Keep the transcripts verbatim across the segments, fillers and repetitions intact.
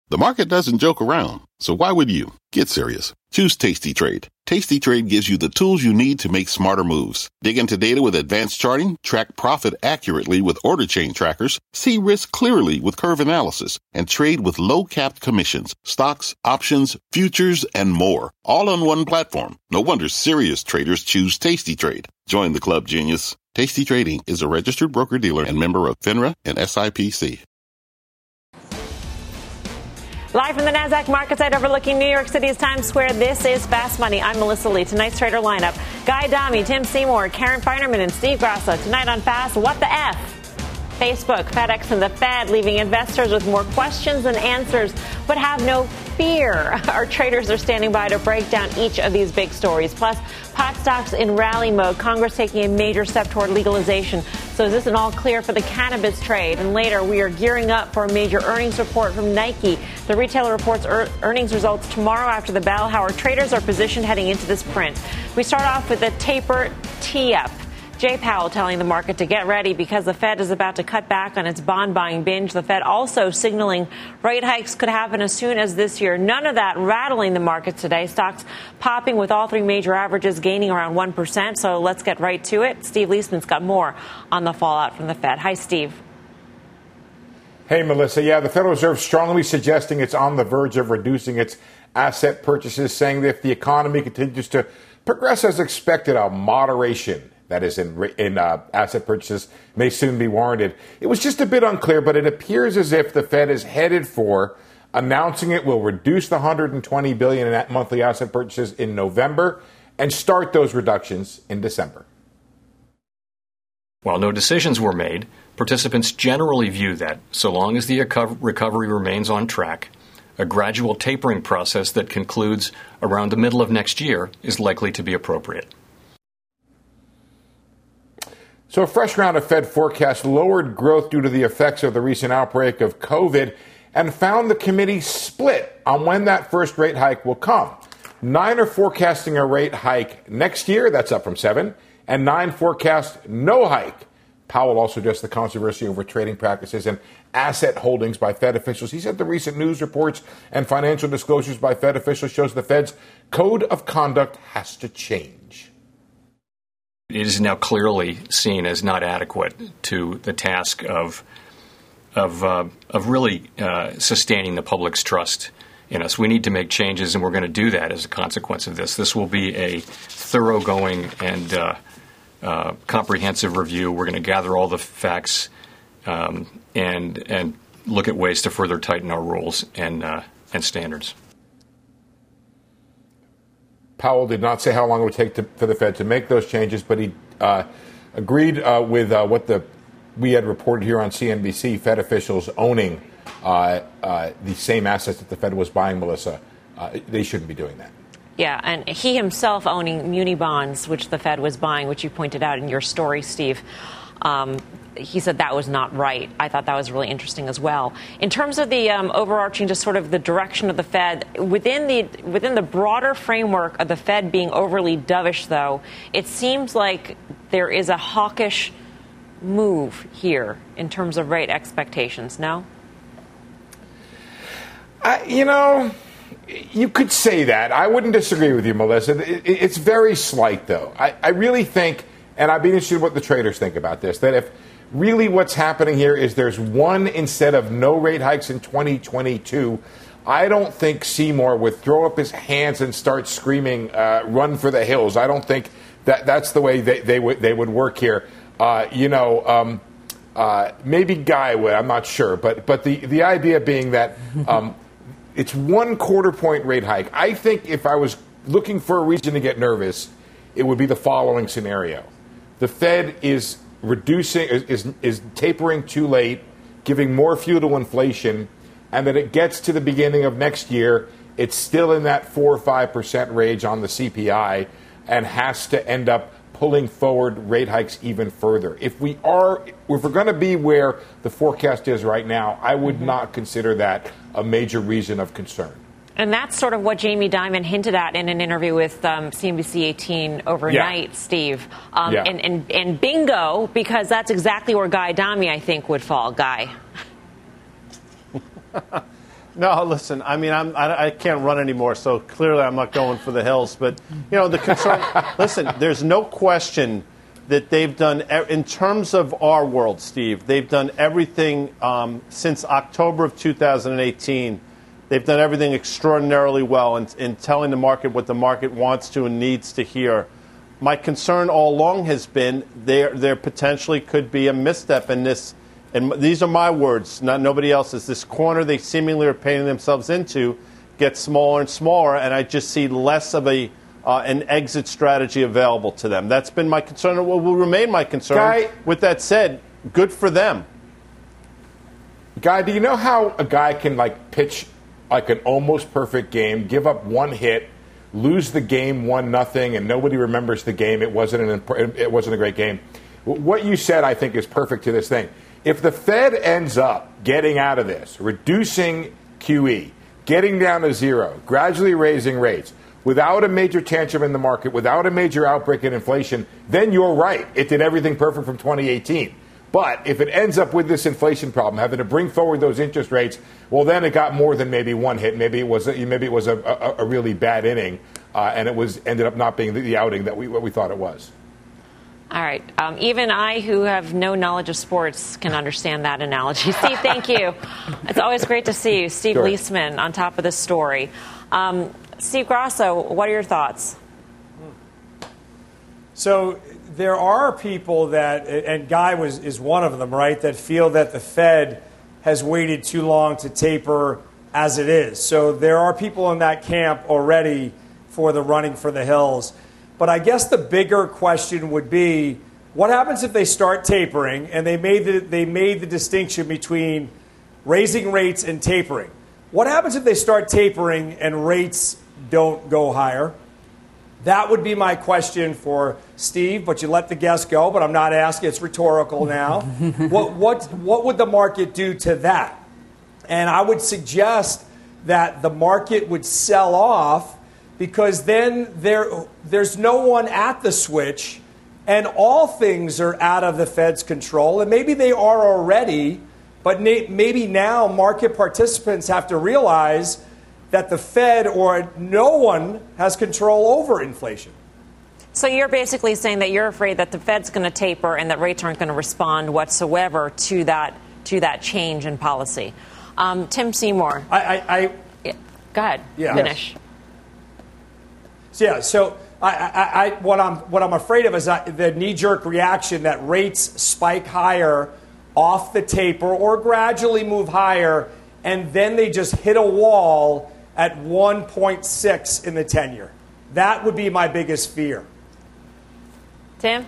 The market doesn't joke around, so why would you? Get serious. Choose Tasty Trade. Tasty Trade gives you the tools you need to make smarter moves. Dig into data with advanced charting, track profit accurately with order chain trackers, see risk clearly with curve analysis, and trade with low-capped commissions, stocks, options, futures, and more. All on one platform. No wonder serious traders choose Tasty Trade. Join the club, genius. Tasty Trading is a registered broker-dealer and member of FINRA and S I P C. Live from the NASDAQ market site overlooking New York City's Times Square, this is Fast Money. I'm Melissa Lee. Tonight's trader lineup: Guy Adami, Tim Seymour, Karen Feinerman, and Steve Grasso. Tonight on Fast, what the F? Facebook, FedEx, and the Fed leaving investors with more questions than answers, but have no fear. Our traders are standing by to break down each of these big stories. Plus, pot stocks in rally mode, Congress taking a major step toward legalization. So is this an all clear for the cannabis trade? And later, we are gearing up for a major earnings report from Nike. The retailer reports er- earnings results tomorrow after the bell. How our traders are positioned heading into this print. We start off with the taper tee-up. Jay Powell telling the market to get ready because the Fed is about to cut back on its bond buying binge. The Fed also signaling rate hikes could happen as soon as this year. None of that rattling the markets today. Stocks popping with all three major averages gaining around one percent. So let's get right to it. Steve Leisman's got more on the fallout from the Fed. Hi, Steve. Hey, Melissa. Yeah, the Federal Reserve strongly suggesting it's on the verge of reducing its asset purchases, saying that if the economy continues to progress as expected, a moderation, that is, in, in uh, asset purchases, may soon be warranted. It was just a bit unclear, but it appears as if the Fed is headed for announcing it will reduce the one hundred twenty billion dollars in monthly asset purchases in November and start those reductions in December. While no decisions were made, participants generally view that, so long as the recovery remains on track, a gradual tapering process that concludes around the middle of next year is likely to be appropriate. So a fresh round of Fed forecasts lowered growth due to the effects of the recent outbreak of COVID and found the committee split on when that first rate hike will come. Nine are forecasting a rate hike next year. That's up from seven. And nine forecast no hike. Powell also addressed the controversy over trading practices and asset holdings by Fed officials. He said the recent news reports and financial disclosures by Fed officials shows the Fed's code of conduct has to change. It is now clearly seen as not adequate to the task of of uh, of really uh, sustaining the public's trust in us. We need to make changes, and we're going to do that as a consequence of this. This will be a thoroughgoing and uh, uh, comprehensive review. We're going to gather all the facts um, and and look at ways to further tighten our rules and uh, and standards. Powell did not say how long it would take to, for the Fed to make those changes, but he uh, agreed uh, with uh, what the we had reported here on C N B C, Fed officials owning uh, uh, the same assets that the Fed was buying, Melissa. Uh, they shouldn't be doing that. Yeah, and he himself owning muni bonds, which the Fed was buying, which you pointed out in your story, Steve. Um, he said that was not right. I thought that was really interesting as well. In terms of the um, overarching, just sort of the direction of the Fed, within the within the broader framework of the Fed being overly dovish, though, it seems like there is a hawkish move here in terms of rate expectations, no? Uh, you know, you could say that. I wouldn't disagree with you, Melissa. It, it's very slight, though. I, I really think, and I'd be interested in what the traders think about this, that if really what's happening here is there's one instead of no rate hikes in twenty twenty-two, I don't think Seymour would throw up his hands and start screaming, uh, run for the hills. I don't think that that's the way they, they, would, they would work here. Uh, you know, um, uh, maybe Guy would, I'm not sure. But but the, the idea being that um, it's one quarter point rate hike. I think if I was looking for a reason to get nervous, it would be the following scenario. The Fed is reducing, is, is, is tapering too late, giving more fuel to inflation, and that it gets to the beginning of next year, it's still in that four or five percent range on the C P I and has to end up pulling forward rate hikes even further. If we are, if we're going to be where the forecast is right now, I would mm-hmm. not consider that a major reason of concern. And that's sort of what Jamie Dimon hinted at in an interview with um, C N B C eighteen overnight, yeah. Steve. Um, yeah. and, and, and bingo, because that's exactly where Guy Adami, I think, would fall. Guy. No, listen, I mean, I'm, I, I can't run anymore, so clearly I'm not going for the hills. But, you know, the concern, listen, there's no question that they've done, in terms of our world, Steve, they've done everything um, since October of two thousand eighteen. They've done everything extraordinarily well in, in telling the market what the market wants to and needs to hear. My concern all along has been there, there potentially could be a misstep in this. And these are my words, not nobody else's. This corner they seemingly are painting themselves into gets smaller and smaller, and I just see less of a uh, an exit strategy available to them. That's been my concern, and will, will remain my concern. Guy, with that said, good for them. Guy, do you know how a guy can like pitch like an almost perfect game, give up one hit, lose the game one nothing, and nobody remembers the game? It wasn't an it wasn't a great game. What you said, I think, is perfect to this thing. If the Fed ends up getting out of this, reducing Q E, getting down to zero, gradually raising rates, without a major tantrum in the market, without a major outbreak in inflation, then you're right. It did everything perfect from twenty eighteen. But if it ends up with this inflation problem, having to bring forward those interest rates, well, then it got more than maybe one hit. Maybe it was a, maybe it was a, a, a really bad inning, uh, and it was ended up not being the, the outing that we what we thought it was. All right. Um, even I, who have no knowledge of sports, can understand that analogy. Steve, thank you. It's always great to see you. Steve Sure. Leisman on top of the story. Um, Steve Grasso, what are your thoughts? So there are people that, and Guy was is one of them, right, that feel that the Fed has waited too long to taper as it is. So there are people in that camp already for the running for the hills. But I guess the bigger question would be, what happens if they start tapering? And they made the, they made the distinction between raising rates and tapering. What happens if they start tapering and rates don't go higher? That would be my question for Steve, but you let the guest go, but I'm not asking. It's rhetorical now. what, what, what would the market do to that? And I would suggest that the market would sell off, because then there, there's no one at the switch, and all things are out of the Fed's control. And maybe they are already, but maybe now market participants have to realize that the Fed or no one has control over inflation. So you're basically saying that you're afraid that the Fed's going to taper and that rates aren't going to respond whatsoever to that to that change in policy. Um, Tim Seymour. I, I, I yeah, go ahead. Yeah. Finish. Yes. Yeah, so I, I, I, what I'm what I'm afraid of is that the knee-jerk reaction that rates spike higher off the taper or gradually move higher, and then they just hit a wall at one point six in the ten-year. That would be my biggest fear. Tim?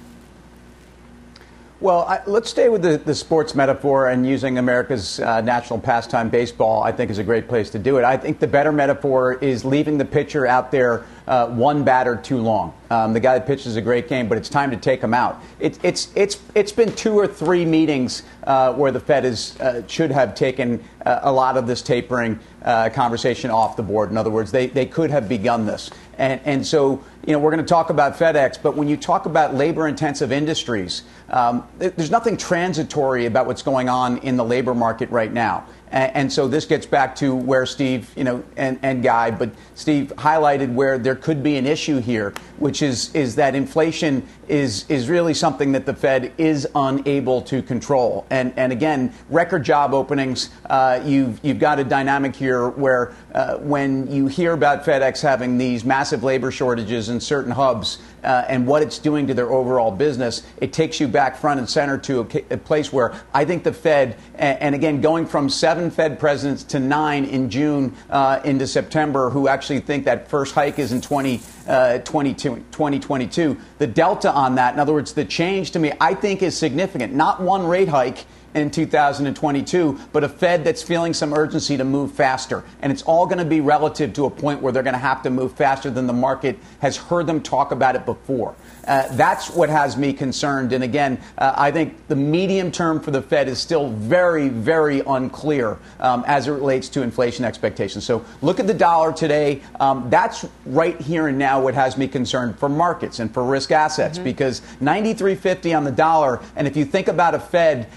Well, I, let's stay with the, the sports metaphor, and using America's uh, national pastime, baseball, I think is a great place to do it. I think the better metaphor is leaving the pitcher out there uh, one batter too long. Um, the guy that pitches a great game, but it's time to take him out. It, it's it's it's been two or three meetings uh, where the Fed is uh, should have taken uh, a lot of this tapering uh, conversation off the board. In other words, they they could have begun this, and and so you know we're going to talk about FedEx, but when you talk about labor-intensive industries, um, there's nothing transitory about what's going on in the labor market right now. And so this gets back to where Steve, you know, and, and Guy, but Steve highlighted where there could be an issue here, which is is that inflation is is really something that the Fed is unable to control. And and again, record job openings. Uh, you've you've got a dynamic here where uh, when you hear about FedEx having these massive labor shortages in certain hubs uh, and what it's doing to their overall business, it takes you back front and center to a, a place where I think the Fed, and, and again, going from seven Fed presidents to nine in June uh, into September, who actually think that first hike is in twenty twenty-two. The delta on that, in other words, the change to me, I think is significant. Not one rate hike in two thousand twenty-two, but a Fed that's feeling some urgency to move faster. And it's all going to be relative to a point where they're going to have to move faster than the market has heard them talk about it before. Uh, that's what has me concerned. And again, uh, I think the medium term for the Fed is still very, very unclear um, as it relates to inflation expectations. So look at the dollar today. Um, that's right here and now what has me concerned for markets and for risk assets, mm-hmm. because ninety-three fifty on the dollar. And if you think about a Fed, uh,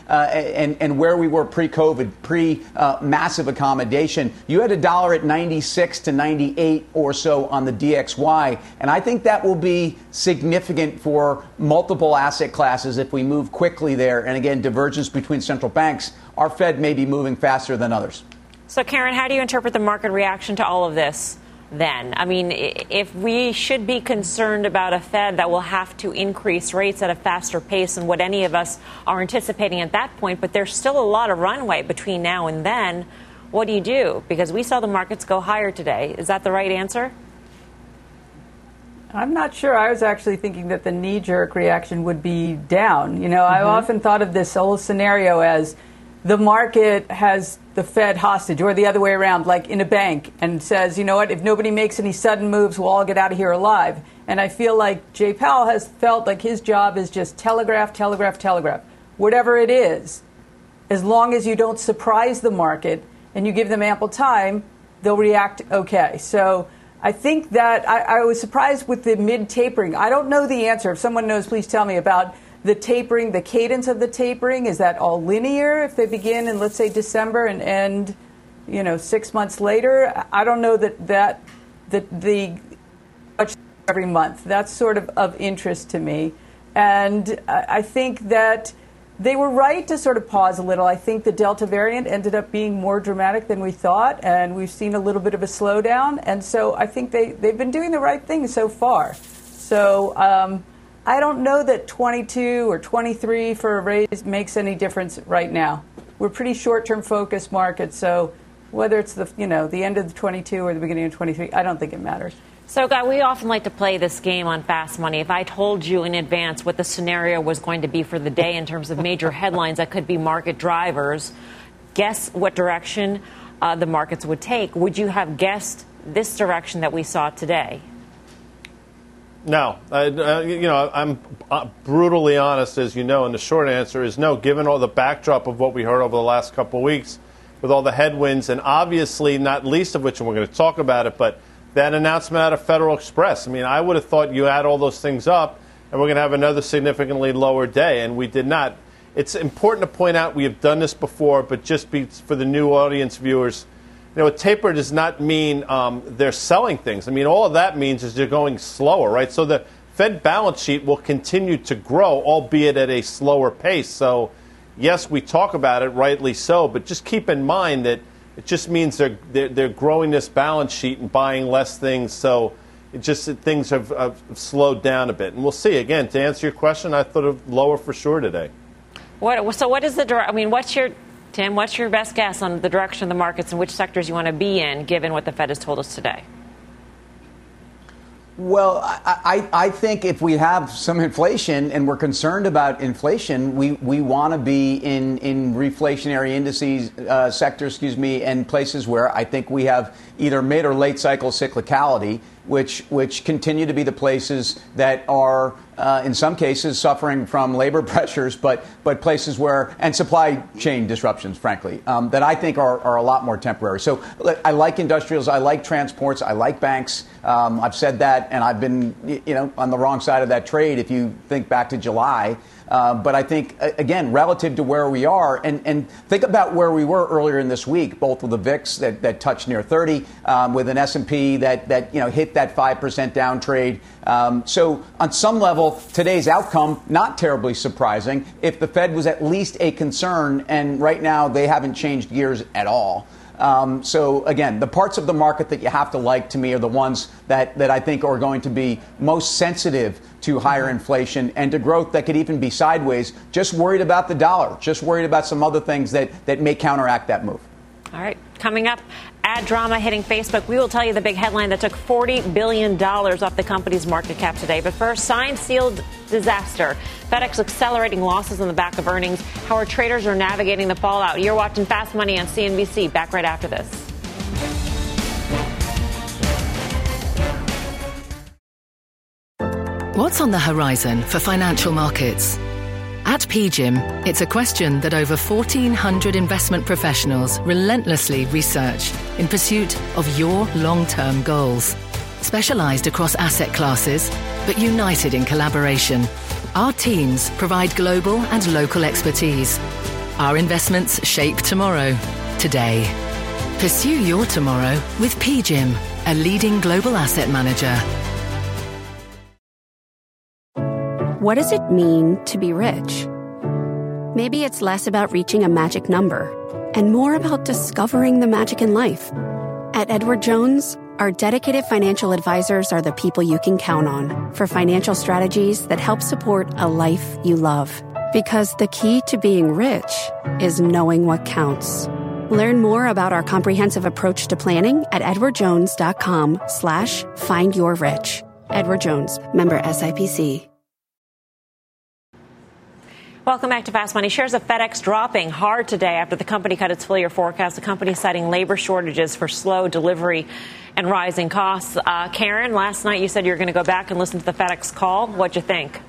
and, and where we were pre-COVID, pre-massive uh, accommodation, you had a dollar at ninety-six to ninety-eight or so on the D X Y. And I think that will be significant for multiple asset classes if we move quickly there. And again, divergence between central banks. Our Fed may be moving faster than others. So, Karen, how do you interpret the market reaction to all of this? Then, I mean, if we should be concerned about a Fed that will have to increase rates at a faster pace than what any of us are anticipating at that point, but there's still a lot of runway between now and then, what do you do? Because we saw the markets go higher today. Is that the right answer? I'm not sure. I was actually thinking that the knee-jerk reaction would be down. You know, mm-hmm. I've often thought of this whole scenario as the market has the Fed hostage, or the other way around, like in a bank, and says, you know what, if nobody makes any sudden moves, we'll all get out of here alive. And I feel like Jay Powell has felt like his job is just telegraph, telegraph, telegraph. Whatever it is, as long as you don't surprise the market and you give them ample time, they'll react okay. So I think that I, I was surprised with the mid-tapering. I don't know the answer. If someone knows, please tell me about the tapering, the cadence of the tapering. Is that all linear if they begin in, let's say, December and end, you know, six months later? I don't know that that, that the every month. That's sort of of interest to me. And I think that they were right to sort of pause a little. I think the Delta variant ended up being more dramatic than we thought, and we've seen a little bit of a slowdown. And so I think they, they've been doing the right thing so far. So, um, I don't know that twenty-two or twenty-three for a raise makes any difference right now. We're pretty short-term focused market, so whether it's the you know the end of the twenty-two or the beginning of twenty-three, I don't think it matters. So, Guy, we often like to play this game on Fast Money. If I told you in advance what the scenario was going to be for the day in terms of major headlines that could be market drivers, guess what direction uh, the markets would take. Would you have guessed this direction that we saw today? No. I, uh, you know, I'm uh, brutally honest, as you know, and the short answer is no, given all the backdrop of what we heard over the last couple of weeks with all the headwinds, and obviously not least of which, and we're going to talk about it, but that announcement out of Federal Express. I mean, I would have thought you add all those things up and we're going to have another significantly lower day, and we did not. It's important to point out we have done this before, but just be, for the new audience viewers, you know, a taper does not mean um, they're selling things. I mean, all of that means is they're going slower, right? So the Fed balance sheet will continue to grow, albeit at a slower pace. So, yes, we talk about it, rightly so, but just keep in mind that it just means they're they're, they're growing this balance sheet and buying less things. So it just things have, have slowed down a bit. And we'll see. Again, to answer your question, I thought of lower for sure today. What, so what is the – I mean, what's your – Tim, what's your best guess on the direction of the markets and which sectors you want to be in, given what the Fed has told us today? Well, I, I, I think if we have some inflation and we're concerned about inflation, we, we want to be in, in reflationary indices, uh, sectors, excuse me, and places where I think we have either mid or late cycle cyclicality, which which continue to be the places that are, uh, in some cases, suffering from labor pressures, but but places where, and supply chain disruptions, frankly, um, that I think are, are a lot more temporary. So I like industrials, I like transports, I like banks. Um, I've said that, and I've been, you know, on the wrong side of that trade if you think back to July. Uh, but I think, again, relative to where we are, and, and think about where we were earlier in this week, both with the V I X that, that touched near thirty, um, with an S and P that, that you know hit that five percent down trade. Um, so on some level, today's outcome, not terribly surprising if the Fed was at least a concern, and right now they haven't changed gears at all. Um, so, again, the parts of the market that you have to like, to me, are the ones that, that I think are going to be most sensitive to higher inflation and to growth that could even be sideways, just worried about the dollar, just worried about some other things that, that may counteract that move. All right. Coming up, ad drama hitting Facebook. We will tell you the big headline that took forty billion dollars off the company's market cap today. But first, signed, sealed disaster. FedEx accelerating losses on the back of earnings. How our traders are navigating the fallout. You're watching Fast Money on C N B C. Back right after this. What's on the horizon for financial markets? At P G I M, it's a question that over fourteen hundred investment professionals relentlessly research in pursuit of your long-term goals. Specialized across asset classes, but united in collaboration, our teams provide global and local expertise. Our investments shape tomorrow, today. Pursue your tomorrow with P G I M, a leading global asset manager. What does it mean to be rich? Maybe it's less about reaching a magic number and more about discovering the magic in life. At Edward Jones, our dedicated financial advisors are the people you can count on for financial strategies that help support a life you love. Because the key to being rich is knowing what counts. Learn more about our comprehensive approach to planning at edwardjones.com slash find your rich. Edward Jones, member S I P C. Welcome back to Fast Money. Shares of FedEx dropping hard today after the company cut its full-year forecast. The company citing labor shortages for slow delivery and rising costs. Uh, Karen, last night you said you were going to go back and listen to the FedEx call. What'd you think?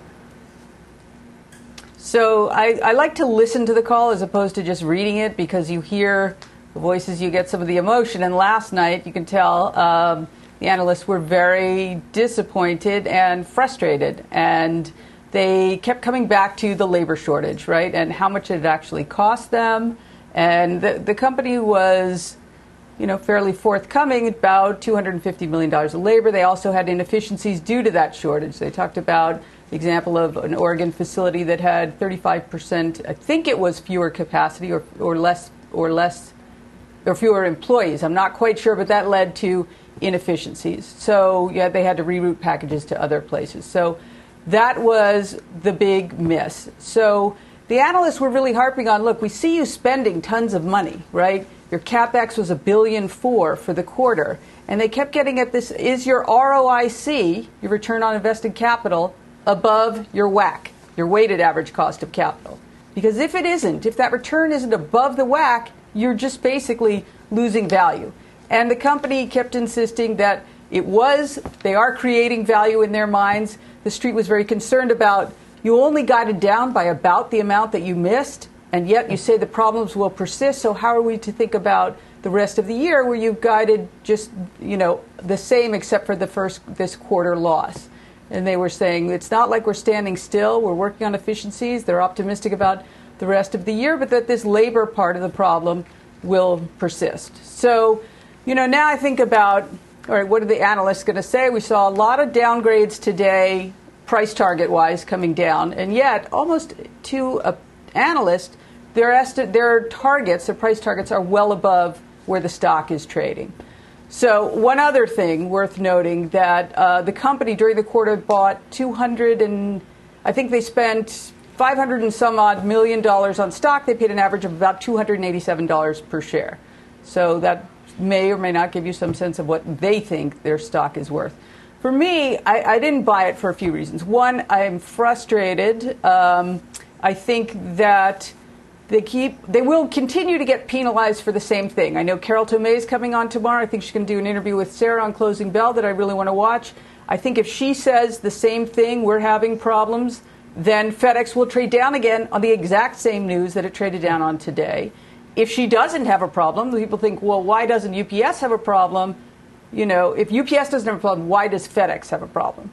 So I, I like to listen to the call as opposed to just reading it because you hear the voices, you get some of the emotion. And last night, you can tell um, the analysts were very disappointed and frustrated. And they kept coming back to the labor shortage, right, and how much it actually cost them. And the, the company was, you know, fairly forthcoming, about two hundred fifty million dollars of labor. They also had inefficiencies due to that shortage. They talked about the example of an Oregon facility that had thirty-five percent, I think it was fewer capacity or, or less or less or fewer employees. I'm not quite sure, but that led to inefficiencies. So, yeah, they had to reroute packages to other places. So that was the big miss. So the analysts were really harping on, look, we see you spending tons of money, right? Your CapEx was a billion four for the quarter. And they kept getting at this, is your R O I C, your return on invested capital, above your W A C, your weighted average cost of capital? Because if it isn't, if that return isn't above the W A C, you're just basically losing value. And the company kept insisting that it was, they are creating value in their minds. The street was very concerned about, you only guided down by about the amount that you missed, and yet you say the problems will persist. So how are we to think about the rest of the year where you've guided just, you know, the same except for the first, this quarter loss? And they were saying, it's not like we're standing still. We're working on efficiencies. They're optimistic about the rest of the year, but that this labor part of the problem will persist. So, you know, now I think about, all right, what are the analysts going to say? We saw a lot of downgrades today, price target-wise, coming down. And yet, almost to an analyst, their, esti- their targets, their price targets, are well above where the stock is trading. So one other thing worth noting, that uh, the company during the quarter bought two hundred and I think they spent five hundred and some odd million dollars on stock. They paid an average of about two hundred eighty-seven dollars per share. So that may or may not give you some sense of what they think their stock is worth. For me, I, I didn't buy it for a few reasons. One, I am frustrated. Um, I think that they keep, they will continue to get penalized for the same thing. I know Carol Tomei is coming on tomorrow. I think she's going to do an interview with Sarah on Closing Bell that I really want to watch. I think if she says the same thing, we're having problems, then FedEx will trade down again on the exact same news that it traded down on today. If she doesn't have a problem, people think, well, why doesn't U P S have a problem? You know, if U P S doesn't have a problem, why does FedEx have a problem?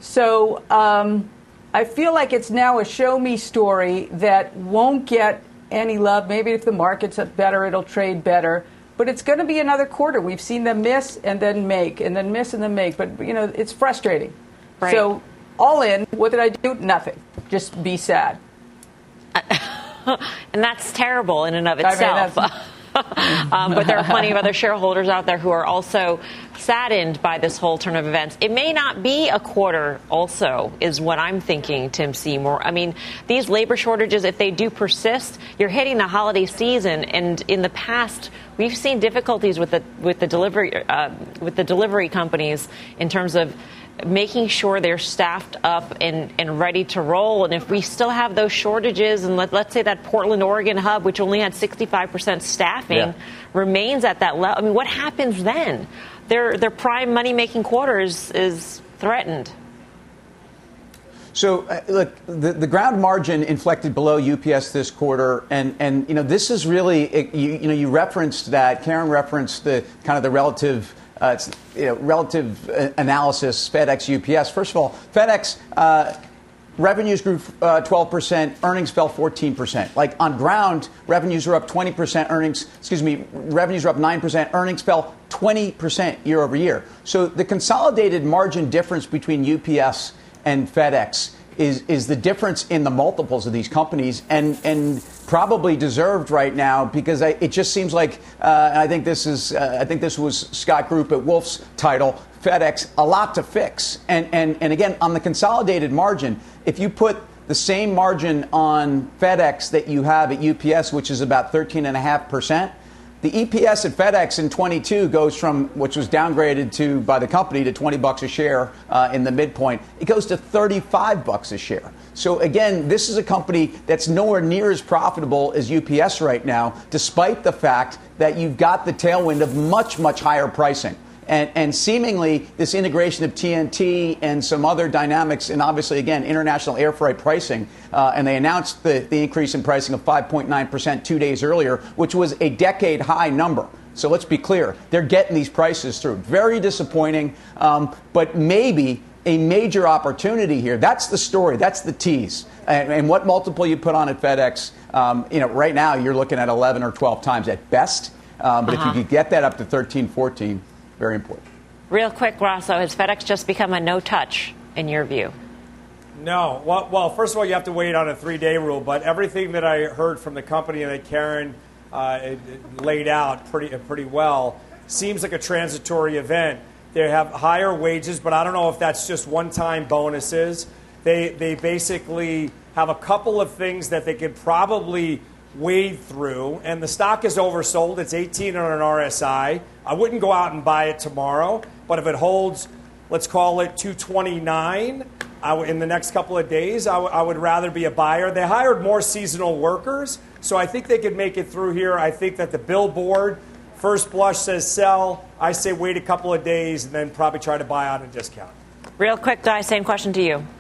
So um, I feel like it's now a show-me story that won't get any love. Maybe if the market's better, it'll trade better. But it's going to be another quarter. We've seen them miss and then make, and then miss and then make. But, you know, it's frustrating. Right. So all in, what did I do? Nothing. Just be sad. And that's terrible in and of itself. I mean, um, but there are plenty of other shareholders out there who are also saddened by this whole turn of events. It may not be a quarter also, is what I'm thinking, Tim Seymour. I mean, these labor shortages, if they do persist, you're hitting the holiday season. And in the past, we've seen difficulties with the with the delivery uh, with the delivery companies in terms of making sure they're staffed up and, and ready to roll. And if we still have those shortages, and let, let's say that Portland, Oregon hub, which only had sixty-five percent staffing, yeah. remains at that level, I mean, what happens then? Their their prime money-making quarter is, is threatened. So, uh, look, the, the ground margin inflected below U P S this quarter, and, and you know, this is really, it, you, you know, you referenced that, Karen referenced the kind of the relative Uh, it's, you know, relative analysis, FedEx, U P S. First of all, FedEx uh, revenues grew uh, twelve percent, earnings fell fourteen percent. Like on ground, revenues are up twenty percent, earnings, excuse me, revenues are up nine percent, earnings fell twenty percent year over year. So the consolidated margin difference between U P S and FedEx is is the difference in the multiples of these companies, and and probably deserved right now, because I, it just seems like uh, I think this is uh, I think this was Scott Group at Wolf's title, FedEx, a lot to fix. And and and again, on the consolidated margin, if you put the same margin on FedEx that you have at U P S, which is about thirteen point five percent, the E P S at FedEx in twenty-two goes from, which was downgraded to by the company, to twenty bucks a share uh, in the midpoint. It goes to thirty-five bucks a share. So again, this is a company that's nowhere near as profitable as U P S right now, despite the fact that you've got the tailwind of much, much higher pricing. And, and seemingly, this integration of T N T and some other dynamics, and obviously, again, international air freight pricing, uh, and they announced the, the increase in pricing of five point nine percent two days earlier, which was a decade-high number. So let's be clear. They're getting these prices through. Very disappointing, um, but maybe a major opportunity here. That's the story. That's the tease. And, and what multiple you put on at FedEx, um, you know, right now you're looking at eleven or twelve times at best. Um, but uh-huh. if you could get that up to thirteen, fourteen, very important. Real quick, Grasso, has FedEx just become a no-touch, in your view? No. Well, well, first of all, you have to wait on a three-day rule. But everything that I heard from the company and that Karen uh, it, it laid out pretty, pretty well seems like a transitory event. They have higher wages, but I don't know if that's just one-time bonuses. They, they basically have a couple of things that they could probably wade through, and the stock is oversold. It's eighteen on an R S I. I wouldn't go out and buy it tomorrow, but if it holds, let's call it two twenty-nine I w- in the next couple of days, I, w- I would rather be a buyer. They hired more seasonal workers, so I think they could make it through here. I think that the billboard, first blush, says sell. I say wait a couple of days and then probably try to buy on a discount. Real quick, Guy, same question to you.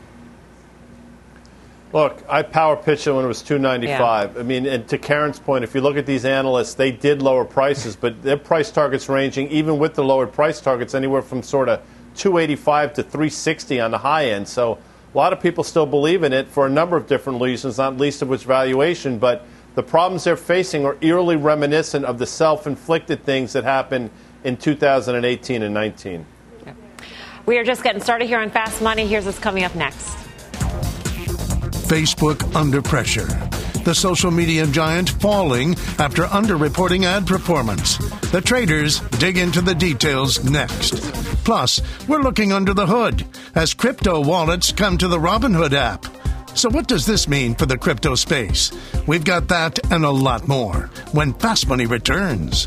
Look, I power pitched it when it was two ninety-five. Yeah. I mean, and to Karen's point, if you look at these analysts, they did lower prices, but their price targets ranging, even with the lowered price targets, anywhere from sort of two eighty-five to three sixty on the high end. So a lot of people still believe in it for a number of different reasons, not least of which valuation. But the problems they're facing are eerily reminiscent of the self-inflicted things that happened in two thousand eighteen and nineteen. Yeah. We are just getting started here on Fast Money. Here's what's coming up next. Facebook under pressure. The social media giant falling after underreporting ad performance. The traders dig into the details next. Plus, we're looking under the hood as crypto wallets come to the Robinhood app. So what does this mean for the crypto space? We've got that and a lot more when Fast Money returns.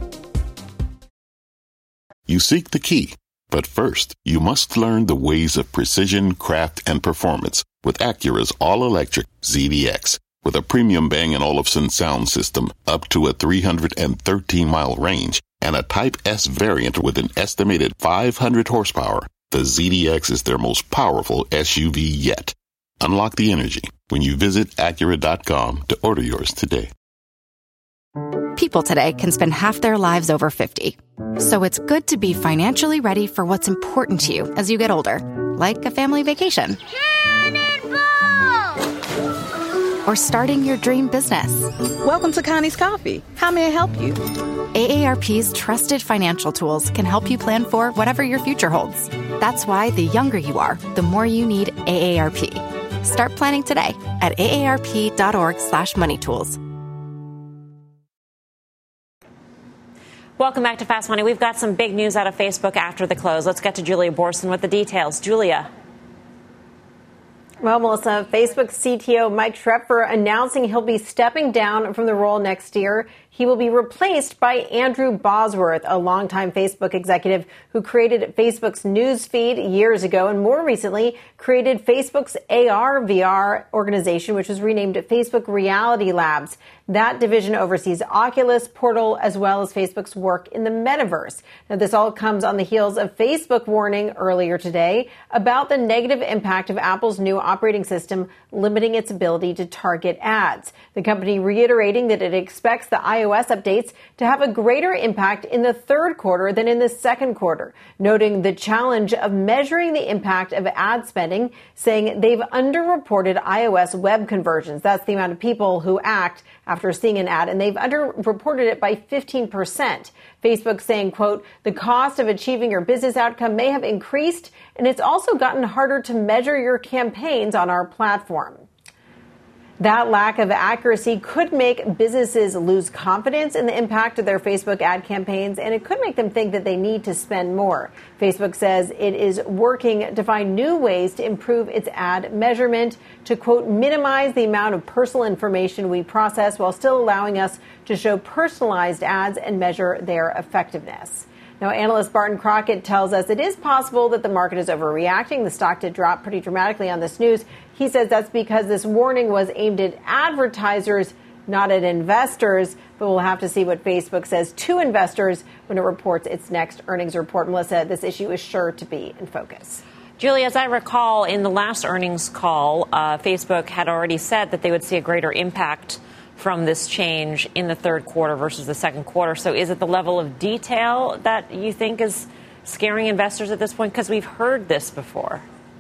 You seek the key, but first, you must learn the ways of precision, craft, and performance with Acura's all-electric Z D X. With a premium Bang and Olufsen sound system up to a three hundred thirteen mile range and a Type S variant with an estimated five hundred horsepower, the Z D X is their most powerful S U V yet. Unlock the energy when you visit Acura dot com to order yours today. People today can spend half their lives over fifty. So it's good to be financially ready for what's important to you as you get older, like a family vacation. Or starting your dream business. Welcome to Connie's Coffee. How may I help you? A A R P's trusted financial tools can help you plan for whatever your future holds. That's why the younger you are, the more you need A A R P. Start planning today at aarp.org slash money tools. Welcome back to Fast Money. We've got some big news out of Facebook after the close. Let's get to Julia Borson with the details. Julia. Well, Melissa, Facebook C T O Mike Schroepfer announcing he'll be stepping down from the role next year. He will be replaced by Andrew Bosworth, a longtime Facebook executive who created Facebook's news feed years ago and more recently created Facebook's A R V R organization, which was renamed Facebook Reality Labs. That division oversees Oculus, Portal, as well as Facebook's work in the metaverse. Now, this all comes on the heels of Facebook warning earlier today about the negative impact of Apple's new operating system limiting its ability to target ads. The company reiterating that it expects the iOS iOS updates to have a greater impact in the third quarter than in the second quarter, noting the challenge of measuring the impact of ad spending, saying they've underreported iOS web conversions. That's the amount of people who act after seeing an ad, and they've underreported it by fifteen percent. Facebook saying, quote, the cost of achieving your business outcome may have increased, and it's also gotten harder to measure your campaigns on our platform. That lack of accuracy could make businesses lose confidence in the impact of their Facebook ad campaigns, and it could make them think that they need to spend more. Facebook says it is working to find new ways to improve its ad measurement to, quote, minimize the amount of personal information we process while still allowing us to show personalized ads and measure their effectiveness. Now, analyst Barton Crockett tells us it is possible that the market is overreacting. The stock did drop pretty dramatically on this news. He says that's because this warning was aimed at advertisers, not at investors. But we'll have to see what Facebook says to investors when it reports its next earnings report. Melissa, this issue is sure to be in focus. Julie, as I recall, in the last earnings call, uh, Facebook had already said that they would see a greater impact from this change in the third quarter versus the second quarter. So is it the level of detail that you think is scaring investors at this point? Because we've heard this before.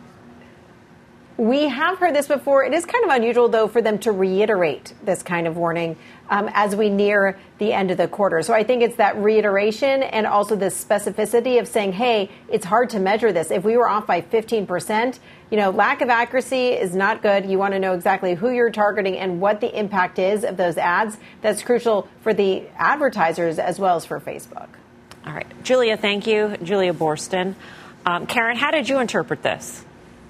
We have heard this before. It is kind of unusual, though, for them to reiterate this kind of warning um, as we near the end of the quarter. So I think it's that reiteration and also the specificity of saying, hey, it's hard to measure this. If we were off by fifteen percent, you know, lack of accuracy is not good. You want to know exactly who you're targeting and what the impact is of those ads. That's crucial for the advertisers as well as for Facebook. All right. Julia, thank you. Julia Boorstin. Um, Karen, how did you interpret this?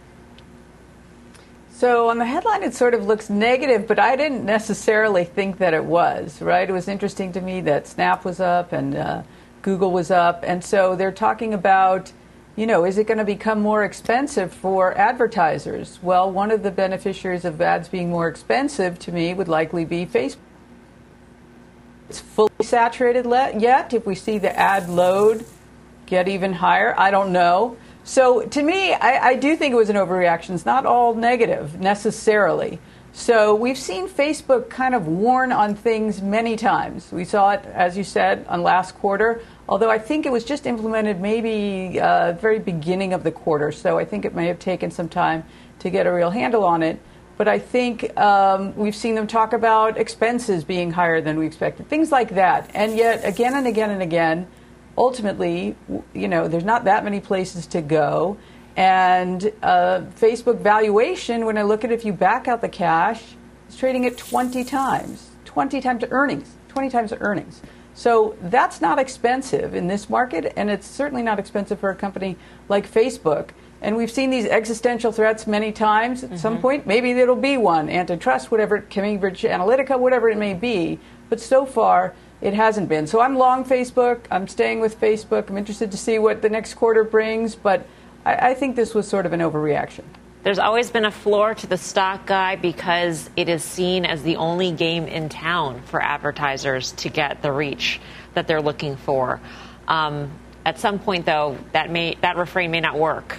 So on the headline, it sort of looks negative, but I didn't necessarily think that it was, right? It was interesting to me that Snap was up and uh, Google was up. And so they're talking about, you know, is it going to become more expensive for advertisers? Well, one of the beneficiaries of ads being more expensive to me would likely be Facebook. It's fully saturated yet. If we see the ad load get even higher, I don't know. So to me, I, I do think it was an overreaction. It's not all negative necessarily. So we've seen Facebook kind of warn on things many times. We saw it, as you said, on last quarter, although I think it was just implemented maybe uh, very beginning of the quarter. So I think it may have taken some time to get a real handle on it. But I think um, we've seen them talk about expenses being higher than we expected, things like that. And yet, again and again and again, ultimately, you know, there's not that many places to go. And uh, Facebook valuation, when I look at it, if you back out the cash, it's trading at twenty times, twenty times earnings, twenty times earnings. So that's not expensive in this market, and it's certainly not expensive for a company like Facebook. And we've seen these existential threats many times. At mm-hmm. some point, maybe there'll be one, antitrust, whatever, Cambridge Analytica, whatever it may be. But so far, it hasn't been. So I'm long Facebook. I'm staying with Facebook. I'm interested to see what the next quarter brings. But I, I think this was sort of an overreaction. There's always been a floor to the stock, Guy, because it is seen as the only game in town for advertisers to get the reach that they're looking for. Um, at some point, though, that may that refrain may not work.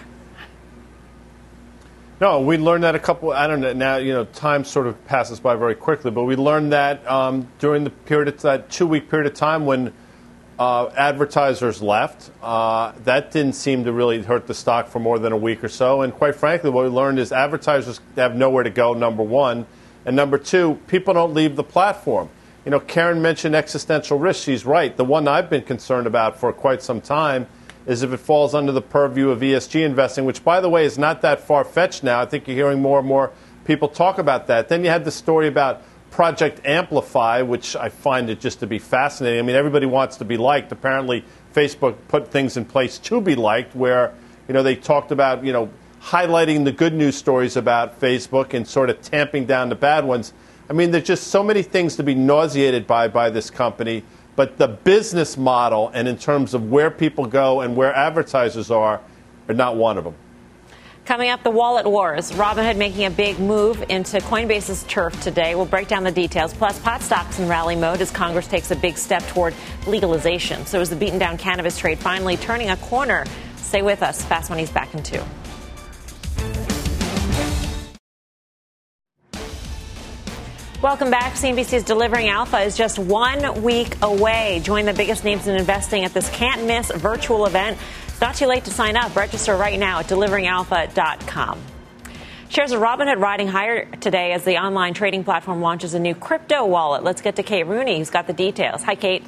No, we learned that a couple, I don't know, now, you know, time sort of passes by very quickly, but we learned that um, during the period of that two-week period of time when uh, advertisers left, uh, that didn't seem to really hurt the stock for more than a week or so. And quite frankly, what we learned is advertisers have nowhere to go, number one. And number two, people don't leave the platform. You know, Karen mentioned existential risk. She's right. The one I've been concerned about for quite some time is if it falls under the purview of E S G investing, which, by the way, is not that far-fetched now. I think you're hearing more and more people talk about that. Then you had the story about Project Amplify, which I find it just to be fascinating. I mean, everybody wants to be liked. Apparently, Facebook put things in place to be liked where, you know, they talked about, you know, highlighting the good news stories about Facebook and sort of tamping down the bad ones. I mean, there's just so many things to be nauseated by by this company. But the business model and in terms of where people go and where advertisers are, are not one of them. Coming up, the wallet wars. Robinhood making a big move into Coinbase's turf today. We'll break down the details. Plus, pot stocks in rally mode as Congress takes a big step toward legalization. So is the beaten down cannabis trade finally turning a corner? Stay with us. Fast Money's back in two. Welcome back. C N B C's Delivering Alpha is just one week away. Join the biggest names in investing at this can't-miss virtual event. It's not too late to sign up. Register right now at delivering alpha dot com. Shares of Robinhood riding higher today as the online trading platform launches a new crypto wallet. Let's get to Kate Rooney, who's got the details. Hi, Kate.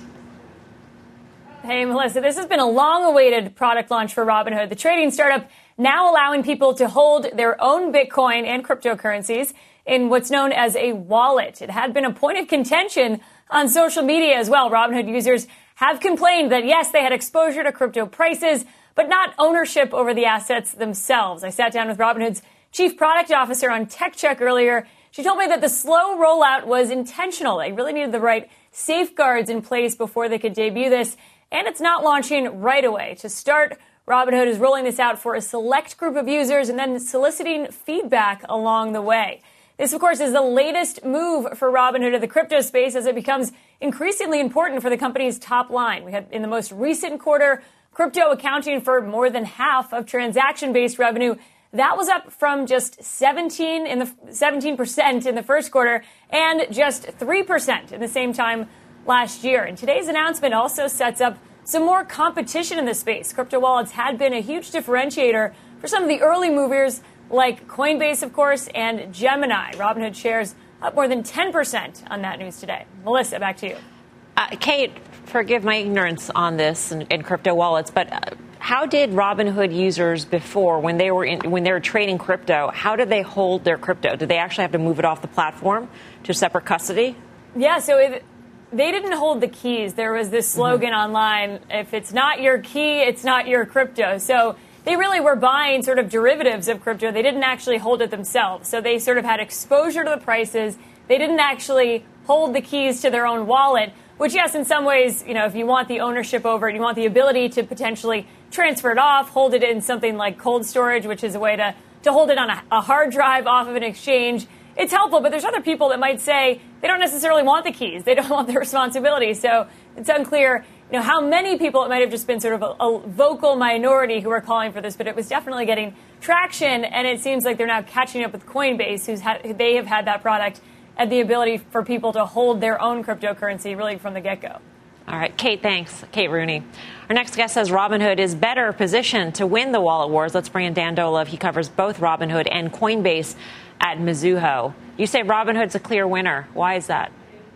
Hey, Melissa. This has been a long-awaited product launch for Robinhood, the trading startup now allowing people to hold their own Bitcoin and cryptocurrencies in what's known as a wallet. It had been a point of contention on social media as well. Robinhood users have complained that, yes, they had exposure to crypto prices, but not ownership over the assets themselves. I sat down with Robinhood's chief product officer on TechCheck earlier. She told me that the slow rollout was intentional. They really needed the right safeguards in place before they could debut this, and it's not launching right away. To start, Robinhood is rolling this out for a select group of users and then soliciting feedback along the way. This, of course, is the latest move for Robinhood in the crypto space as it becomes increasingly important for the company's top line. We had in the most recent quarter, crypto accounting for more than half of transaction-based revenue. That was up from just seventeen in the seventeen percent in the first quarter and just three percent in the same time last year. And today's announcement also sets up some more competition in the space. Crypto wallets had been a huge differentiator for some of the early movers like Coinbase, of course, and Gemini. Robinhood shares up more than ten percent on that news today. Melissa, back to you. Uh, Kate, forgive my ignorance on this and, and crypto wallets, but uh, how did Robinhood users before, when they were in, when they were trading crypto, how did they hold their crypto? Did they actually have to move it off the platform to separate custody? Yeah, so it, they didn't hold the keys. There was this slogan mm-hmm. online, if it's not your key, it's not your crypto. So they really were buying sort of derivatives of crypto. They didn't actually hold it themselves. So they sort of had exposure to the prices. They didn't actually hold the keys to their own wallet, which, yes, in some ways, you know, if you want the ownership over it, you want the ability to potentially transfer it off, hold it in something like cold storage, which is a way to, to hold it on a, a hard drive off of an exchange. It's helpful, but there's other people that might say they don't necessarily want the keys. They don't want the responsibility. So it's unclear, you know, how many people, it might have just been sort of a, a vocal minority who were calling for this, but it was definitely getting traction. And it seems like they're now catching up with Coinbase, who's had, they have had that product and the ability for people to hold their own cryptocurrency really from the get-go. All right, Kate, thanks. Kate Rooney. Our next guest says Robinhood is better positioned to win the wallet wars. Let's bring in Dan Dolev. He covers both Robinhood and Coinbase at Mizuho. You say Robinhood's a clear winner. Why is that?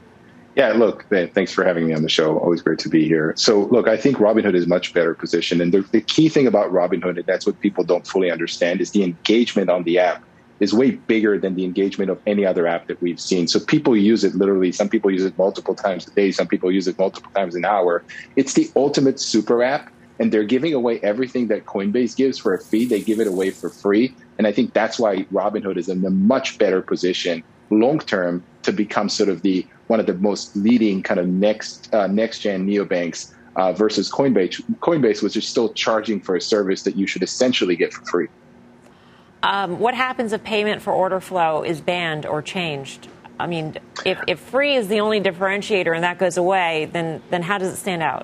Yeah, look, thanks for having me on the show. Always great to be here. So, look, I think Robinhood is much better positioned. And the, the key thing about Robinhood, and that's what people don't fully understand, is the engagement on the app is way bigger than the engagement of any other app that we've seen. So people use it literally. Some people use it multiple times a day. Some people use it multiple times an hour. It's the ultimate super app, and they're giving away everything that Coinbase gives for a fee. They give it away for free. And I think that's why Robinhood is in a much better position long-term to become sort of the one of the most leading kind of next uh, next-gen neobanks uh, versus Coinbase, Coinbase, which is still charging for a service that you should essentially get for free. Um, what happens if payment for order flow is banned or changed? I mean, if, if free is the only differentiator and that goes away, then then how does it stand out?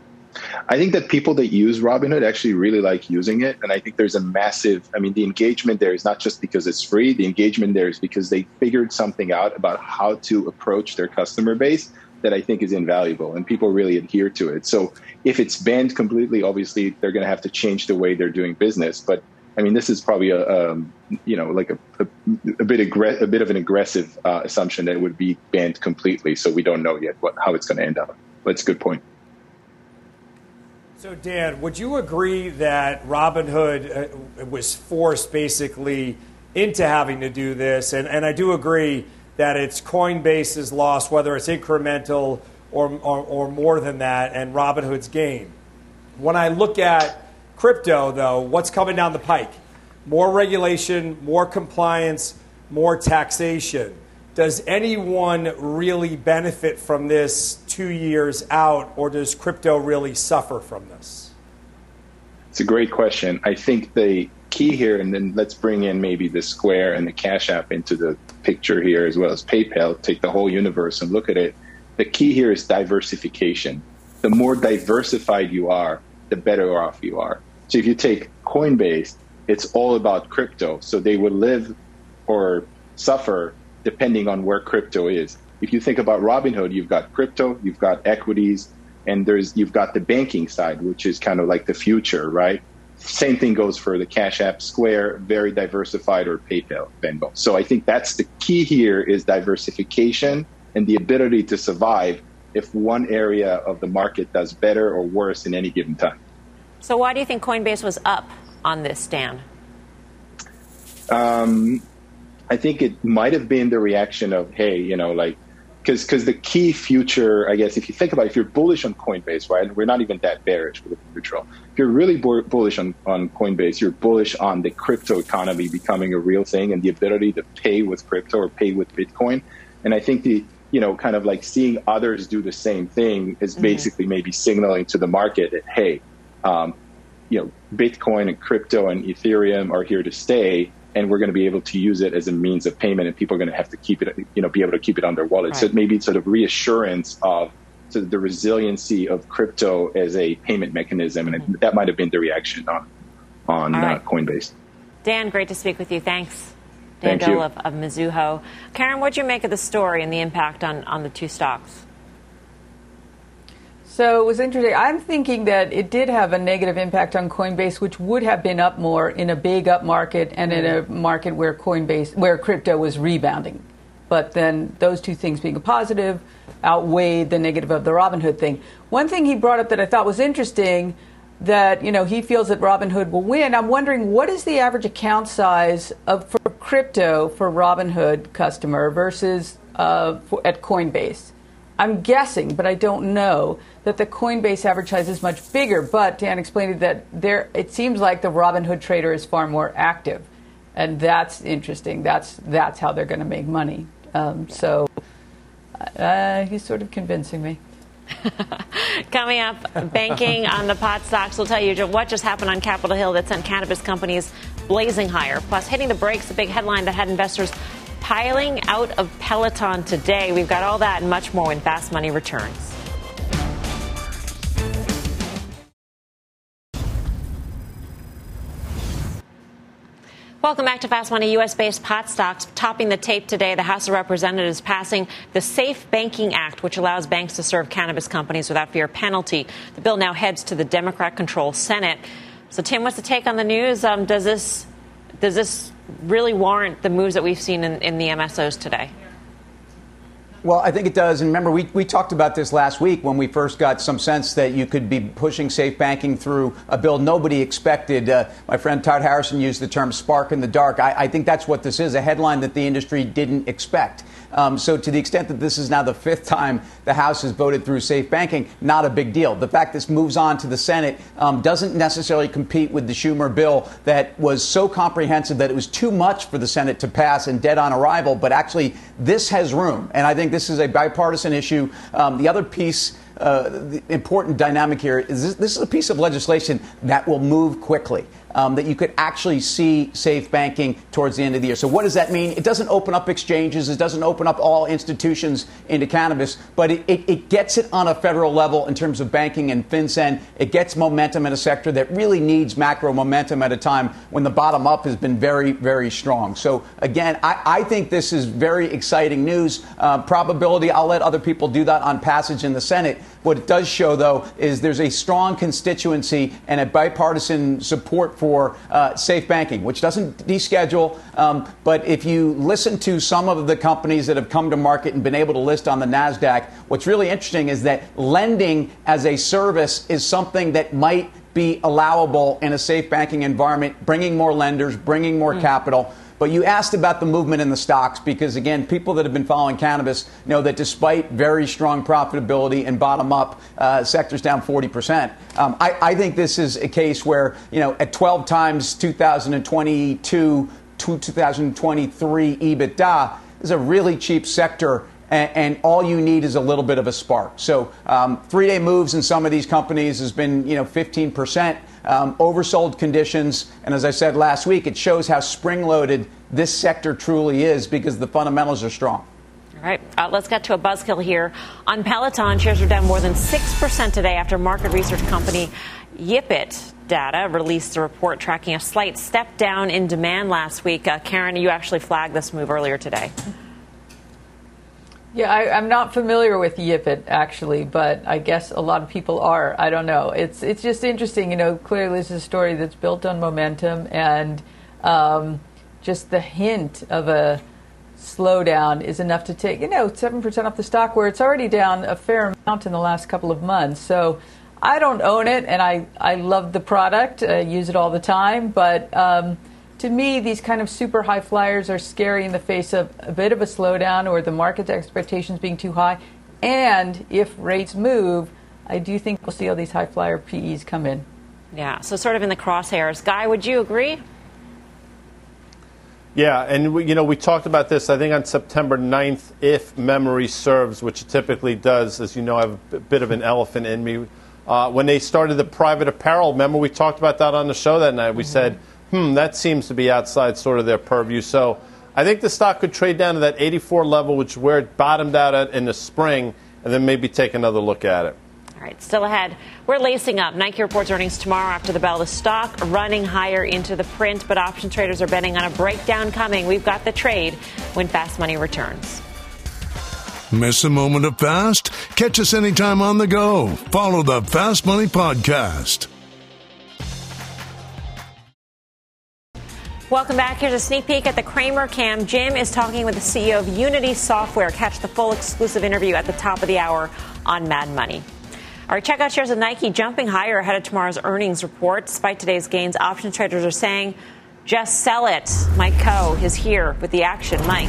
I think that people that use Robinhood actually really like using it. And I think there's a massive, I mean, the engagement there is not just because it's free. The engagement there is because they figured something out about how to approach their customer base that I think is invaluable, and people really adhere to it. So if it's banned completely, obviously they're going to have to change the way they're doing business. But I mean, this is probably a, um, you know, like a, a, a bit aggr- a bit of an aggressive uh, assumption that it would be banned completely. So we don't know yet what, how it's going to end up. But it's a good point. So, Dan, would you agree that Robinhood uh, was forced basically into having to do this? And, and I do agree that it's Coinbase's loss, whether it's incremental or, or, or more than that, and Robinhood's gain. When I look at crypto, though, what's coming down the pike? More regulation, more compliance, more taxation. Does anyone really benefit from this two years out, or does crypto really suffer from this? It's a great question. I think the key here, and then let's bring in maybe the Square and the Cash App into the picture here, as well as PayPal, take the whole universe and look at it. The key here is diversification. The more diversified you are, the better off you are. So if you take Coinbase, it's all about crypto. So they would live or suffer depending on where crypto is. If you think about Robinhood, you've got crypto, you've got equities, and there's you've got the banking side, which is kind of like the future, right? Same thing goes for the Cash App, Square, very diversified, or PayPal, Venmo. So I think that's the key here is diversification and the ability to survive if one area of the market does better or worse in any given time. So why do you think Coinbase was up on this, Dan? Um, I think it might have been the reaction of, hey, you know, like, because because the key future, I guess, if you think about it, if you're bullish on Coinbase, right, and we're not even that bearish with neutral. If you're really bu- bullish on, on Coinbase, you're bullish on the crypto economy becoming a real thing and the ability to pay with crypto or pay with Bitcoin. And I think the, you know, kind of like seeing others do the same thing is mm-hmm. basically maybe signaling to the market that, hey, um, you know, Bitcoin and crypto and Ethereum are here to stay. And we're going to be able to use it as a means of payment, and people are going to have to keep it, you know, be able to keep it on their wallet. Right. So maybe sort of reassurance of sort of the resiliency of crypto as a payment mechanism, and mm-hmm. that might have been the reaction on on right. uh, Coinbase. Dan, great to speak with you. Thanks. Dan Thank Dolev of, of Mizuho. Karen, what'd you make of the story and the impact on, on the two stocks? So it was interesting. I'm thinking that it did have a negative impact on Coinbase, which would have been up more in a big up market and in a market where Coinbase, where crypto was rebounding. But then those two things being a positive outweighed the negative of the Robinhood thing. One thing he brought up that I thought was interesting, that, you know, he feels that Robinhood will win. I'm wondering, what is the average account size of for crypto for Robinhood customer versus uh, for, at Coinbase? I'm guessing, but I don't know, that the Coinbase average size is much bigger. But Dan explained that there, it seems like the Robinhood trader is far more active, and that's interesting. That's that's how they're going to make money. Um, so uh, he's sort of convincing me. Coming up, banking on the pot stocks. We'll tell you what just happened on Capitol Hill that sent cannabis companies blazing higher. Plus, hitting the brakes, a big headline that had investors piling out of Peloton today. We've got all that and much more when Fast Money returns. Welcome back to Fast Money. U S-based pot stocks topping the tape today. The House of Representatives passing the Safe Banking Act, which allows banks to serve cannabis companies without fear of penalty. The bill now heads to the Democrat-controlled Senate. So, Tim, what's the take on the news? Um, does this does this really warrant the moves that we've seen in, in the M S Os today? Well, I think it does. And remember, we, we talked about this last week when we first got some sense that you could be pushing safe banking through a bill nobody expected. Uh, my friend Todd Harrison used the term spark in the dark. I, I think that's what this is, a headline that the industry didn't expect. Um, so to the extent that this is now the fifth time the House has voted through safe banking, not a big deal. The fact this moves on to the Senate um, doesn't necessarily compete with the Schumer bill that was so comprehensive that it was too much for the Senate to pass and dead on arrival. But actually, this has room. And I think this is a bipartisan issue. Um, the other piece, uh, the important dynamic here is this, this is a piece of legislation that will move quickly. Um, that you could actually see safe banking towards the end of the year. So what does that mean? It doesn't open up exchanges. It doesn't open up all institutions into cannabis, but it, it, it gets it on a federal level in terms of banking and FinCEN. It gets momentum in a sector that really needs macro momentum at a time when the bottom up has been very, very strong. So again, I, I think this is very exciting news. Uh, probability, I'll let other people do that on passage in the Senate. What it does show, though, is there's a strong constituency and a bipartisan support for uh, safe banking, which doesn't deschedule. Um, but if you listen to some of the companies that have come to market and been able to list on the NASDAQ, what's really interesting is that lending as a service is something that might be allowable in a safe banking environment, bringing more lenders, bringing more mm. capital. But you asked about the movement in the stocks because, again, people that have been following cannabis know that despite very strong profitability and bottom up, uh, sectors down forty percent. Um, I, I think this is a case where, you know, at twelve times two thousand twenty-two to two thousand twenty-three EBITDA is a really cheap sector. And, and all you need is a little bit of a spark. So um, three-day moves in some of these companies has been, you know, fifteen percent. Um, oversold conditions. And as I said last week, it shows how spring-loaded this sector truly is because the fundamentals are strong. All right, uh, let's get to a buzzkill here. On Peloton, shares are down more than six percent today after market research company Yipit data released a report tracking a slight step down in demand last week. Uh, Karen, you actually flagged this move earlier today. Yeah, I, I'm not familiar with Yipit, actually, but I guess a lot of people are. I don't know. It's it's just interesting. You know, clearly this is a story that's built on momentum, and um, just the hint of a slowdown is enough to take, you know, seven percent off the stock where it's already down a fair amount in the last couple of months. So I don't own it, and I, I love the product. I use it all the time, but... Um, To me, these kind of super high flyers are scary in the face of a bit of a slowdown or the market's expectations being too high. And if rates move, I do think we'll see all these high flyer P Es come in. Yeah, so sort of in the crosshairs. Guy, would you agree? Yeah, and we, you know, we talked about this, I think, on September ninth, if memory serves, which it typically does. As you know, I have a bit of an elephant in me. Uh, when they started the private apparel, remember we talked about that on the show that night. We mm-hmm. said, hmm, that seems to be outside sort of their purview. So I think the stock could trade down to that eighty-four level, which is where it bottomed out at in the spring, and then maybe take another look at it. All right, still ahead. We're lacing up. Nike reports earnings tomorrow after the bell. The stock running higher into the print, but option traders are betting on a breakdown coming. We've got the trade when Fast Money returns. Miss a moment of Fast? Catch us anytime on the go. Follow the Fast Money Podcast. Welcome back. Here's a sneak peek at the Cramer Cam. Jim is talking with the C E O of Unity Software. Catch the full exclusive interview at the top of the hour on Mad Money. All right, check out shares of Nike jumping higher ahead of tomorrow's earnings report. Despite today's gains, option traders are saying, just sell it. Mike Coe is here with the action. Mike.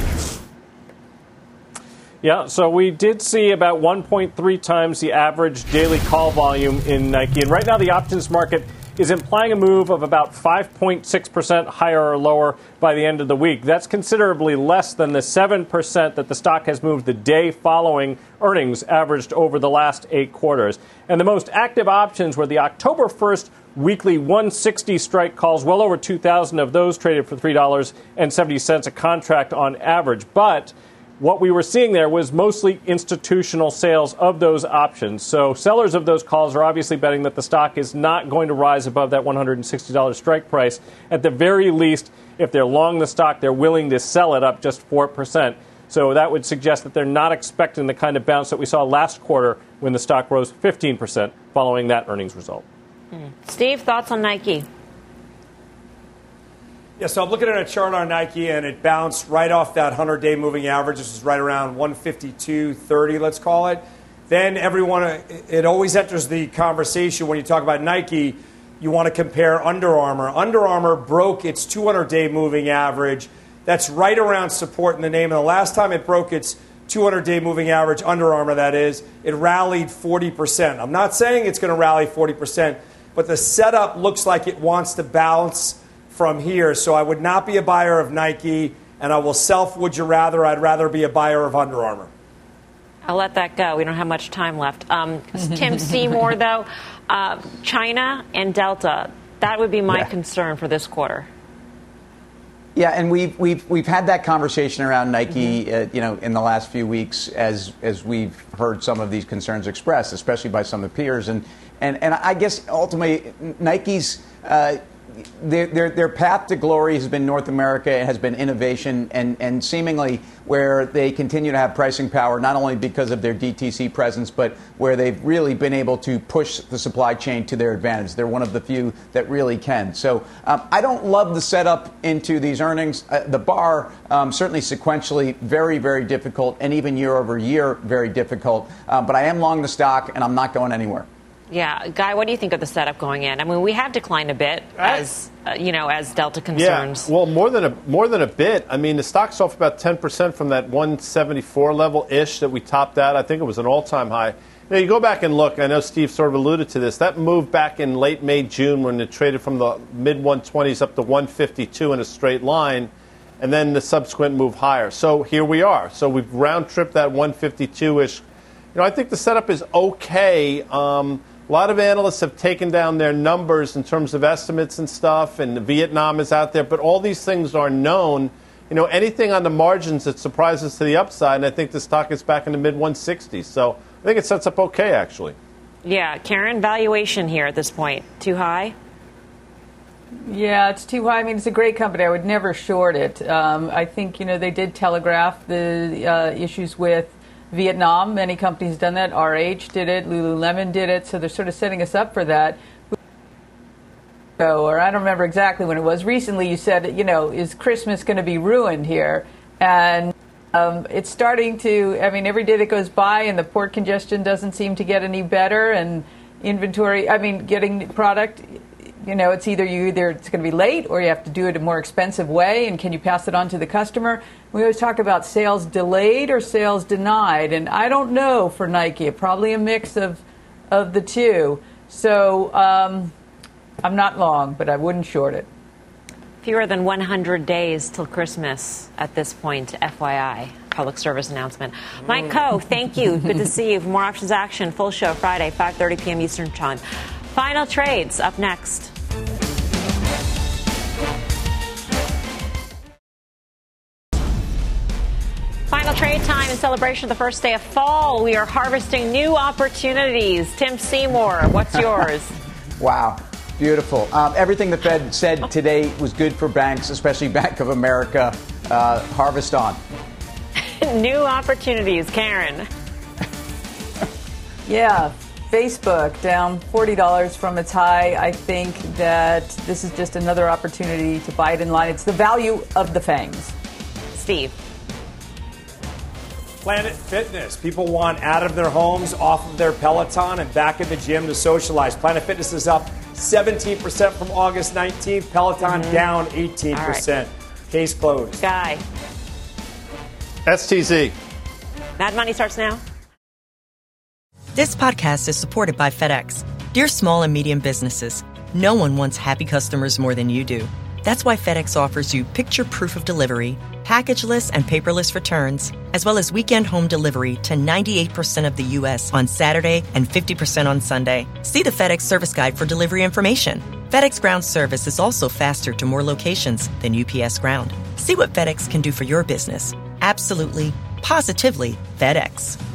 Yeah, so we did see about one point three times the average daily call volume in Nike. And right now the options market is implying a move of about five point six percent higher or lower by the end of the week. That's considerably less than the seven percent that the stock has moved the day following earnings averaged over the last eight quarters. And the most active options were the October first weekly one sixty strike calls. Well over two thousand of those traded for three dollars and seventy cents a contract on average. But what we were seeing there was mostly institutional sales of those options. So sellers of those calls are obviously betting that the stock is not going to rise above that one hundred sixty dollars strike price. At the very least, if they're long the stock, they're willing to sell it up just four percent. So that would suggest that they're not expecting the kind of bounce that we saw last quarter when the stock rose fifteen percent following that earnings result. Hmm. Steve, thoughts on Nike? Yeah, so I'm looking at a chart on Nike, and it bounced right off that hundred-day moving average. This is right around one fifty-two thirty, let's call it. Then everyone, it always enters the conversation when you talk about Nike, you want to compare Under Armour. Under Armour broke its two hundred-day moving average. That's right around support in the name. And the last time it broke its two hundred-day moving average, Under Armour that is, it rallied forty percent. I'm not saying it's going to rally forty percent, but the setup looks like it wants to bounce from here. So I would not be a buyer of Nike, and I will self would you rather. I'd rather be a buyer of Under Armour. I'll let that go. We don't have much time left. Um, Tim Seymour, though, uh, China and Delta, that would be my yeah. concern for this quarter. Yeah, and we've we've we've had that conversation around Nike, mm-hmm. uh, you know, in the last few weeks as as we've heard some of these concerns expressed, especially by some of the peers, and and and I guess ultimately Nike's. Uh, Their, their, their path to glory has been North America, it has been innovation, and, and seemingly where they continue to have pricing power, not only because of their D T C presence, but where they've really been able to push the supply chain to their advantage. They're one of the few that really can. So um, I don't love the setup into these earnings. Uh, the bar, um, certainly sequentially, very, very difficult, and even year over year, very difficult. Uh, but I am long the stock, and I'm not going anywhere. Yeah, Guy, what do you think of the setup going in? I mean, we have declined a bit as uh, you know, as Delta concerns. Yeah, well, more than a more than a bit. I mean, the stock's off about ten percent from that one seventy-four level ish that we topped out. I think it was an all-time high. Now you go back and look. I know Steve sort of alluded to this. That move back in late May, June, when it traded from the mid one twenties up to one fifty-two in a straight line, and then the subsequent move higher. So here we are. So we've round tripped that one fifty-two ish. You know, I think the setup is okay. Um, A lot of analysts have taken down their numbers in terms of estimates and stuff, and Vietnam is out there, but all these things are known. You know, anything on the margins that surprises to the upside, and I think the stock is back in the mid one sixties. So I think it sets up okay, actually. Yeah, Karen, valuation here at this point, too high? Yeah, it's too high. I mean, it's a great company. I would never short it. Um, I think, you know, they did telegraph the uh, issues with Vietnam, many companies have done that. R H did it. Lululemon did it. So they're sort of setting us up for that. Or I don't remember exactly when it was. Recently you said, you know, is Christmas going to be ruined here? And um, it's starting to, I mean, every day that goes by and the port congestion doesn't seem to get any better, and inventory, I mean, getting product, you know, it's either you either it's going to be late or you have to do it a more expensive way, and can you pass it on to the customer? We always talk about sales delayed or sales denied, and I don't know for Nike. Probably a mix of of the two. So um, I'm not long, but I wouldn't short it. Fewer than one hundred days till Christmas at this point, F Y I. Public service announcement. Mike Coe, thank you. Good to see you. For more options action, full show Friday, five thirty p.m. Eastern Time. Final trades up next. Final trade time in celebration of the first day of fall. We are harvesting new opportunities. Tim Seymour, what's yours? Wow. Beautiful. Um, everything the Fed said today was good for banks, especially Bank of America. Uh, harvest on. New opportunities. Karen. Yeah. Facebook down forty dollars from its high. I think that this is just another opportunity to buy it in line. It's the value of the fangs. Steve. Planet Fitness. People want out of their homes, off of their Peloton, and back in the gym to socialize. Planet Fitness is up seventeen percent from August nineteenth. Peloton mm-hmm. down eighteen percent. Right. Case closed. Guy. S T Z. Mad Money starts now. This podcast is supported by FedEx. Dear small and medium businesses, no one wants happy customers more than you do. That's why FedEx offers you picture proof of delivery, packageless and paperless returns, as well as weekend home delivery to ninety-eight percent of the U S on Saturday and fifty percent on Sunday. See the FedEx service guide for delivery information. FedEx Ground service is also faster to more locations than U P S Ground. See what FedEx can do for your business. Absolutely, positively FedEx.